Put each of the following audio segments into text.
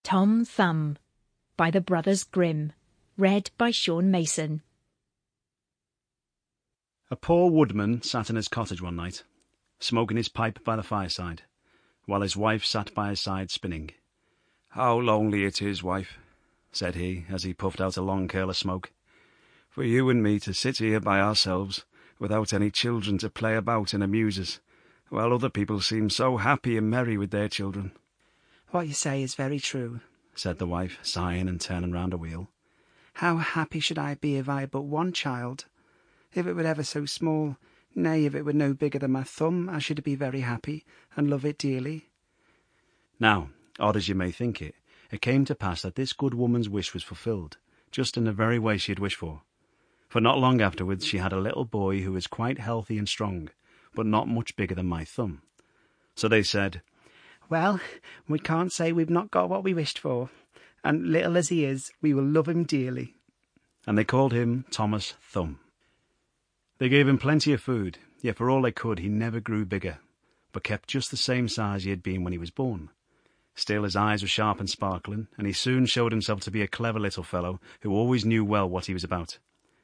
Tom Thumb by the Brothers Grimm. Read by Sean Mason. A poor woodman sat in his cottage one night, smoking his pipe by the fireside, while his wife sat by his side spinning. "How lonely it is, wife," said he, as he puffed out a long curl of smoke, "for you and me to sit here by ourselves, without any children to play about and amuse us, while other people seem so happy and merry with their children." "What you say is very true," said the wife, sighing and turning round a wheel. "How happy should I be if I had but one child? If it were ever so small, nay, if it were no bigger than my thumb, I should be very happy, and love it dearly." Now, odd as you may think it, it came to pass that this good woman's wish was fulfilled, just in the very way she had wished for. For not long afterwards she had a little boy who was quite healthy and strong, but not much bigger than my thumb. So they said, "Well, we can't say we've not got what we wished for, and little as he is, we will love him dearly." And they called him Thomas Thumb. They gave him plenty of food, yet for all they could he never grew bigger, but kept just the same size he had been when he was born. Still his eyes were sharp and sparkling, and he soon showed himself to be a clever little fellow who always knew well what he was about.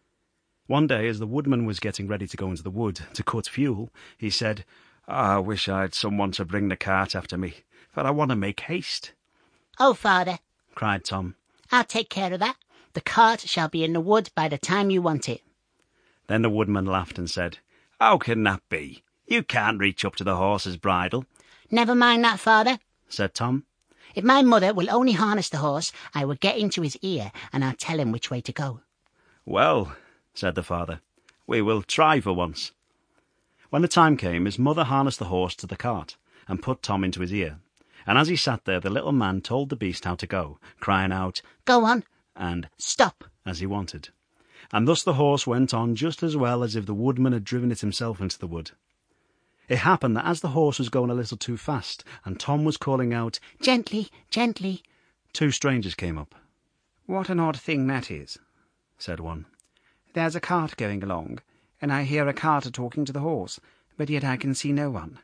One day, as the woodman was getting ready to go into the wood to cut fuel, he said, "I wish I had someone to bring the cart after me, for I want to make haste." "Oh, father," cried Tom, "I'll take care of that. The cart shall be in the wood by the time you want it." Then the woodman laughed and said, "How can that be? You can't reach up to the horse's bridle." "Never mind that, father," said Tom. "If my mother will only harness the horse, I will get into his ear, and I'll tell him which way to go." "Well," said the father, "we will try for once." When the time came, his mother harnessed the horse to the cart, and put Tom into his ear, and as he sat there the little man told the beast how to go, crying out, "Go on," and "Stop," as he wanted. And thus the horse went on just as well as if the woodman had driven it himself into the wood. It happened that as the horse was going a little too fast, and Tom was calling out, "Gently, gently," two strangers came up. "What an odd thing that is," said one. "There's a cart going along, and I hear a carter talking to the horse, but yet I can see no one."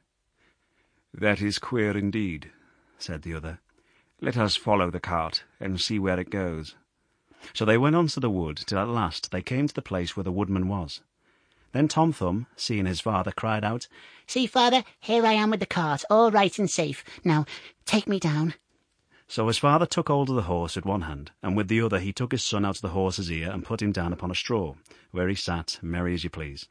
"That is queer indeed," said the other. "Let us follow the cart and see where it goes." So they went on to the wood, till at last they came to the place where the woodman was. Then Tom Thumb, seeing his father, cried out, "See, father, here I am with the cart, all right and safe. Now, take me down." So his father took hold of the horse with one hand, and with the other he took his son out of the horse's ear and put him down upon a straw, where he sat, merry as you please.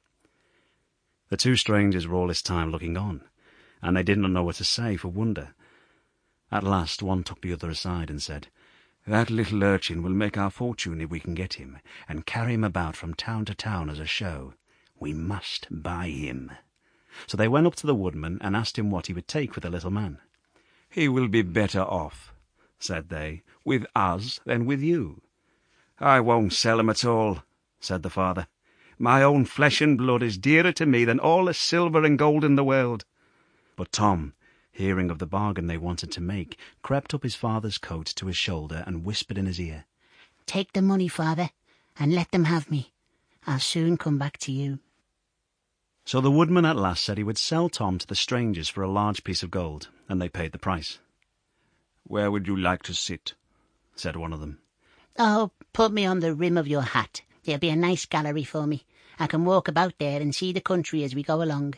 The two strangers were all this time looking on, and they did not know what to say for wonder. At last one took the other aside and said, "That little urchin will make our fortune if we can get him, and carry him about from town to town as a show. We must buy him." So they went up to the woodman and asked him what he would take for the little man. "He will be better off," said they, "with us than with you." "I won't sell him at all," said the father. "My own flesh and blood is dearer to me than all the silver and gold in the world." But Tom, hearing of the bargain they wanted to make, crept up his father's coat to his shoulder and whispered in his ear, "Take the money, father, and let them have me. I'll soon come back to you." So the woodman at last said he would sell Tom to the strangers for a large piece of gold, and they paid the price. "Where would you like to sit?" said one of them. "Oh, put me on the rim of your hat. There'll be a nice gallery for me. I can walk about there and see the country as we go along."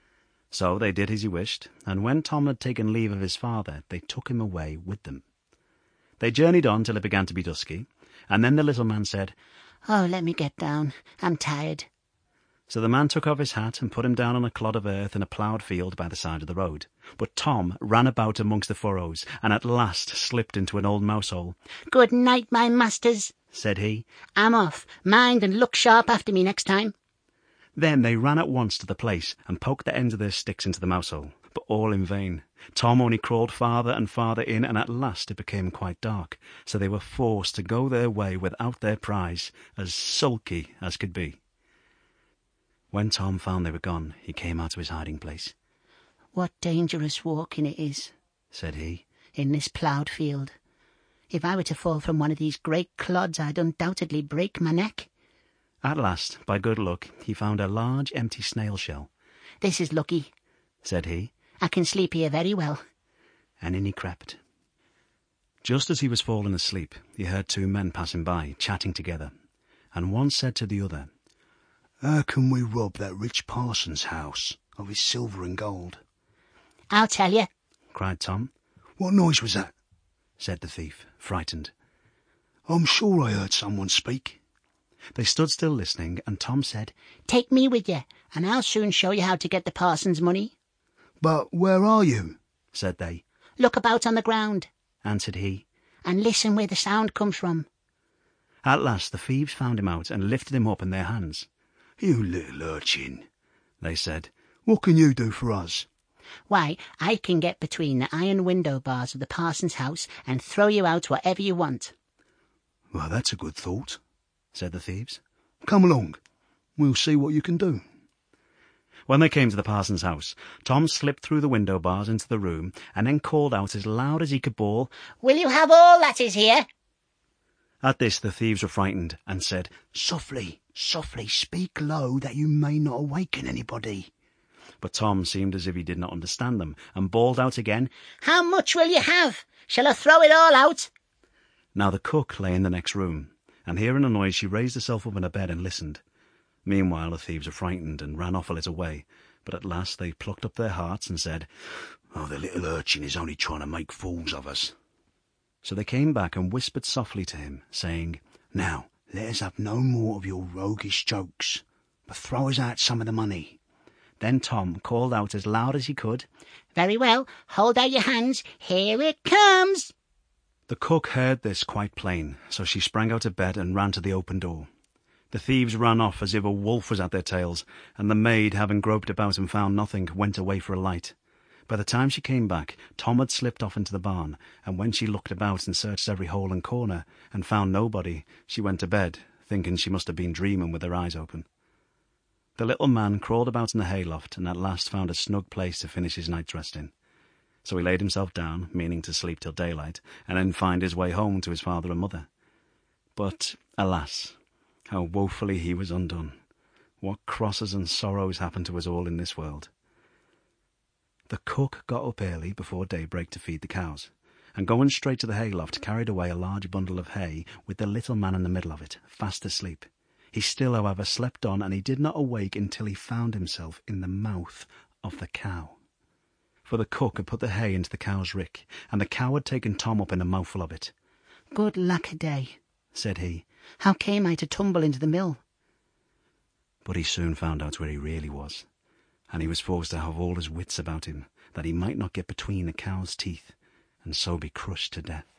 So they did as he wished, and when Tom had taken leave of his father, they took him away with them. They journeyed on till it began to be dusky, and then the little man said, "Oh, let me get down. I'm tired." So the man took off his hat and put him down on a clod of earth in a ploughed field by the side of the road. But Tom ran about amongst the furrows, and at last slipped into an old mousehole. "Good night, my masters," said he. "I'm off. Mind and look sharp after me next time." Then they ran at once to the place and poked the ends of their sticks into the mousehole, but all in vain. Tom only crawled farther and farther in, and at last it became quite dark, so they were forced to go their way without their prize, as sulky as could be. When Tom found they were gone, he came out of his hiding place. "What dangerous walking it is," said he, "in this ploughed field. If I were to fall from one of these great clods, I'd undoubtedly break my neck." At last, by good luck, he found a large empty snail shell. "This is lucky," said he. "I can sleep here very well." And in he crept. Just as he was falling asleep, he heard two men passing by, chatting together, and one said to the other, "How can we rob that rich parson's house of his silver and gold?" "I'll tell you," cried Tom. "What noise was that?" said the thief, frightened. "I'm sure I heard someone speak." They stood still listening, and Tom said, "Take me with you, and I'll soon show you how to get the parson's money." "But where are you?" said they. "Look about on the ground," answered he, "and listen where the sound comes from." At last the thieves found him out and lifted him up in their hands. "You little urchin," they said, "what can you do for us?" "Why, I can get between the iron window bars of the parson's house and throw you out whatever you want." "Well, that's a good thought," said the thieves. "Come along. We'll see what you can do." When they came to the parson's house, Tom slipped through the window bars into the room and then called out as loud as he could bawl, "Will you have all that is here?" At this the thieves were frightened and said, "Softly, softly, speak low that you may not awaken anybody." But Tom seemed as if he did not understand them and bawled out again, "How much will you have? Shall I throw it all out?" Now the cook lay in the next room, and hearing a noise she raised herself up in her bed and listened. Meanwhile the thieves were frightened and ran off a little way, but at last they plucked up their hearts and said, "Oh, the little urchin is only trying to make fools of us." So they came back and whispered softly to him, saying, "Now, let us have no more of your roguish jokes, but throw us out some of the money." Then Tom called out as loud as he could, "Very well, hold out your hands, here it comes." The cook heard this quite plain, so she sprang out of bed and ran to the open door. The thieves ran off as if a wolf was at their tails, and the maid, having groped about and found nothing, went away for a light. By the time she came back, Tom had slipped off into the barn, and when she looked about and searched every hole and corner, and found nobody, she went to bed, thinking she must have been dreaming with her eyes open. The little man crawled about in the hayloft, and at last found a snug place to finish his night's rest in. So he laid himself down, meaning to sleep till daylight, and then find his way home to his father and mother. But, alas, how woefully he was undone! What crosses and sorrows happen to us all in this world! The cook got up early before daybreak to feed the cows, and going straight to the hayloft carried away a large bundle of hay with the little man in the middle of it, fast asleep. He still, however, slept on, and he did not awake until he found himself in the mouth of the cow. For the cook had put the hay into the cow's rick, and the cow had taken Tom up in a mouthful of it. "Good lack a day," said he. "How came I to tumble into the mill?" But he soon found out where he really was, and he was forced to have all his wits about him, that he might not get between the cow's teeth, and so be crushed to death.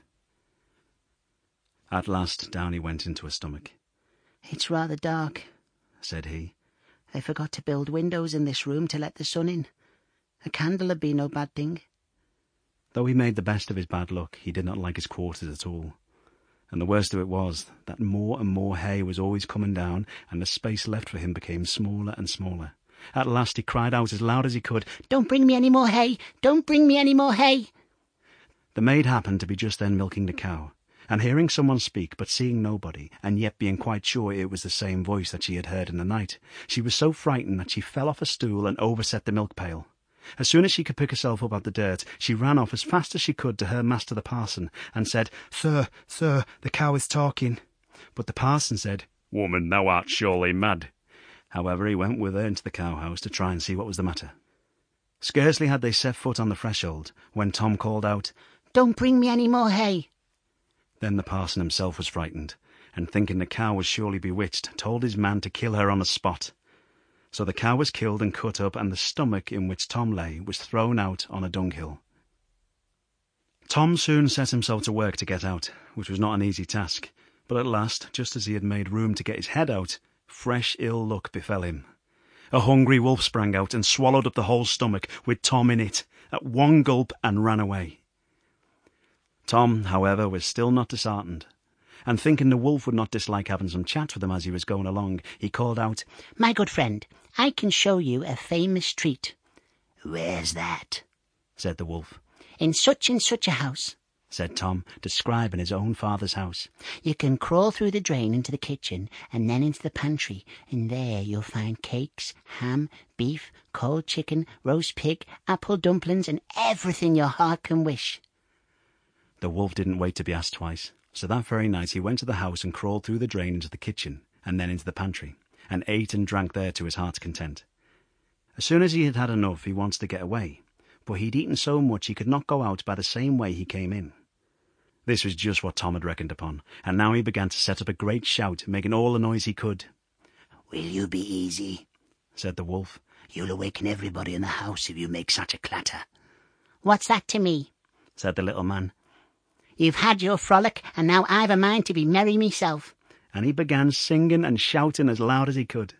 At last down he went into her stomach. "It's rather dark," said he. "I forgot to build windows in this room to let the sun in. A candle would be no bad thing." Though he made the best of his bad luck, he did not like his quarters at all. And the worst of it was that more and more hay was always coming down, and the space left for him became smaller and smaller. At last he cried out as loud as he could, "Don't bring me any more hay! Don't bring me any more hay!" The maid happened to be just then milking the cow, and hearing someone speak, but seeing nobody, and yet being quite sure it was the same voice that she had heard in the night, she was so frightened that she fell off a stool and overset the milk pail. As soon as she could pick herself up out the dirt, she ran off as fast as she could to her master the parson, and said, "Sir, sir, the cow is talking." But the parson said, "Woman, thou art surely mad." However, he went with her into the cow-house to try and see what was the matter. Scarcely had they set foot on the threshold, when Tom called out, "Don't bring me any more hay." Then the parson himself was frightened, and thinking the cow was surely bewitched, told his man to kill her on the spot. So the cow was killed and cut up, and the stomach in which Tom lay was thrown out on a dunghill. Tom soon set himself to work to get out, which was not an easy task, but at last, just as he had made room to get his head out, fresh ill luck befell him. A hungry wolf sprang out and swallowed up the whole stomach, with Tom in it, at one gulp, and ran away. Tom, however, was still not disheartened, and thinking the wolf would not dislike having some chat with him as he was going along, he called out, "My good friend, I can show you a famous treat." "Where's that?" said the wolf. "In such and such a house," said Tom, describing his own father's house. "You can crawl through the drain into the kitchen, and then into the pantry, and there you'll find cakes, ham, beef, cold chicken, roast pig, apple dumplings, and everything your heart can wish." The wolf didn't wait to be asked twice, so that very night he went to the house and crawled through the drain into the kitchen and then into the pantry, and ate and drank there to his heart's content. As soon as he had had enough, he wanted to get away, but he'd eaten so much he could not go out by the same way he came in. This was just what Tom had reckoned upon, and now he began to set up a great shout, making all the noise he could. "Will you be easy?" said the wolf. "You'll awaken everybody in the house if you make such a clatter." What's that to me? said the little man. You've had your frolic, and now I've a mind to be merry myself. And he began singing and shouting as loud as he could.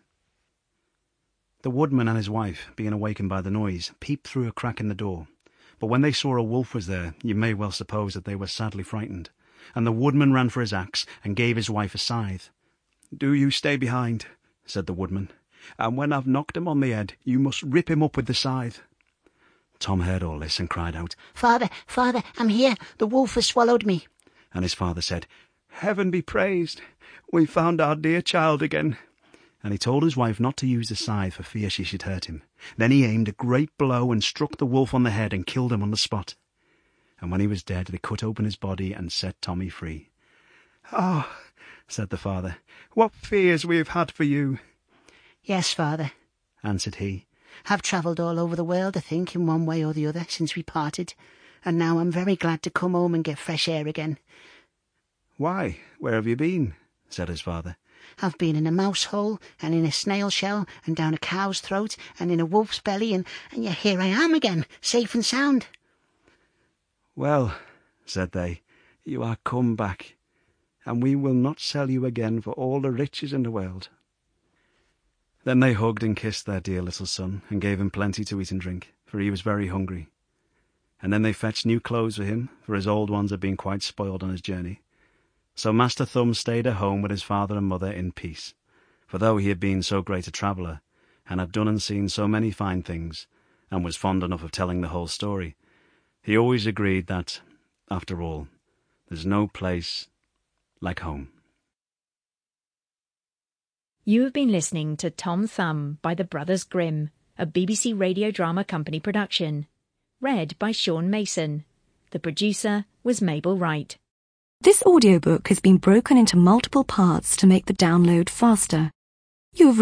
The woodman and his wife, being awakened by the noise, peeped through a crack in the door. But when they saw a wolf was there, you may well suppose that they were sadly frightened, and the woodman ran for his axe and gave his wife a scythe. "Do you stay behind," said the woodman, "and when I've knocked him on the head, you must rip him up with the scythe." Tom heard all this and cried out, Father, Father, I'm here. The wolf has swallowed me. And his father said, "Heaven be praised. We found our dear child again." And he told his wife not to use the scythe for fear she should hurt him. Then he aimed a great blow and struck the wolf on the head and killed him on the spot. And when he was dead, they cut open his body and set Tommy free. "Ah," said the father, "what fears we have had for you." Yes, Father, answered he. I've travelled all over the world, I think, in one way or the other, since we parted, and now I'm very glad to come home and get fresh air again. "Why, where have you been?" said his father. I've been in a mouse hole, and in a snail shell, and down a cow's throat, and in a wolf's belly, and yet here I am again, safe and sound. "Well," said they, "you are come back, and we will not sell you again for all the riches in the world." Then they hugged and kissed their dear little son, and gave him plenty to eat and drink, for he was very hungry. And then they fetched new clothes for him, for his old ones had been quite spoiled on his journey. So Master Thumb stayed at home with his father and mother in peace, for though he had been so great a traveller, and had done and seen so many fine things, and was fond enough of telling the whole story, he always agreed that, after all, there's no place like home. You have been listening to Tom Thumb by the Brothers Grimm, a BBC Radio Drama Company production. Read by Sean Mason. The producer was Mabel Wright. This audiobook has been broken into multiple parts to make the download faster. You have